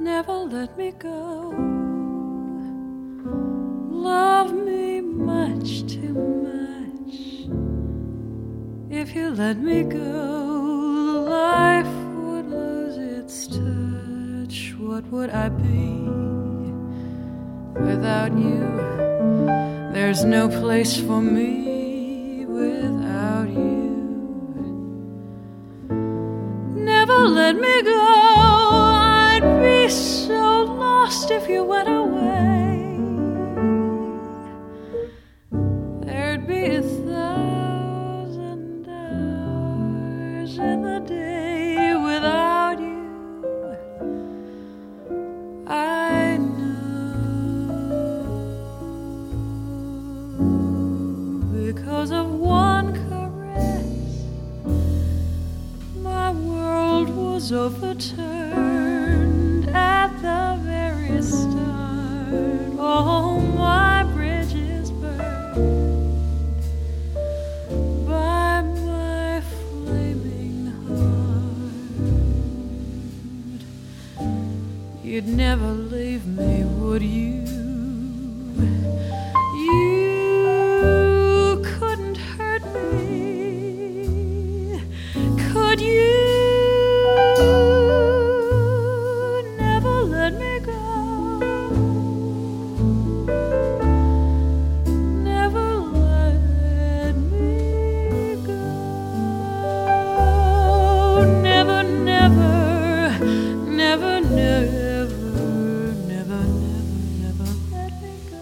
never let me go. Love me much too much. If you let me go, life would lose its touch. What would I be without you? There's no place for me without you. Never let me go. I'd be so lost if you went away. There'd be 1,000 hours in the day without you. I know, because of one caress, my world was overturned at the very start. All my bridges burned by my flaming heart. You'd never leave me, would you? You couldn't hurt me, could you? Never let me go. Never let me go. Never, never, never, never, never, never let me go.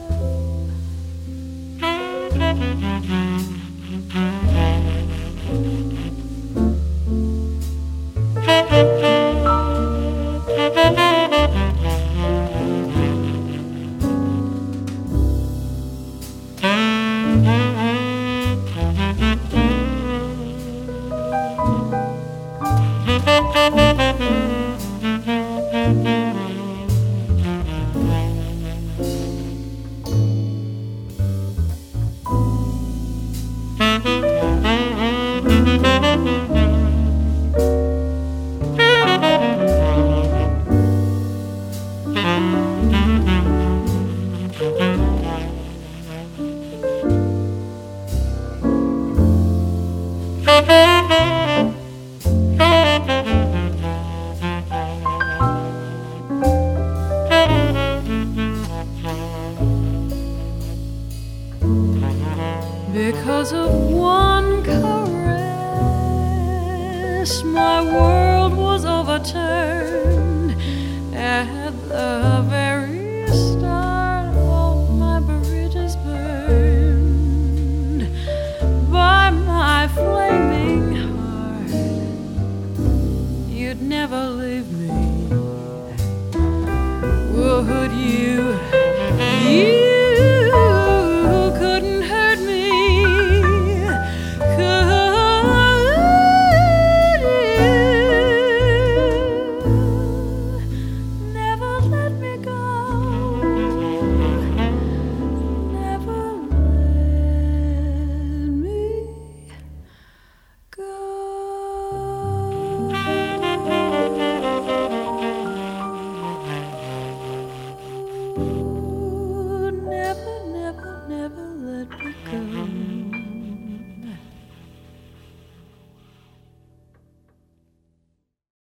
Because of one caress, my world was overturned at the very start. All my bridges burned by my flaming heart. You'd never leave me, would you? You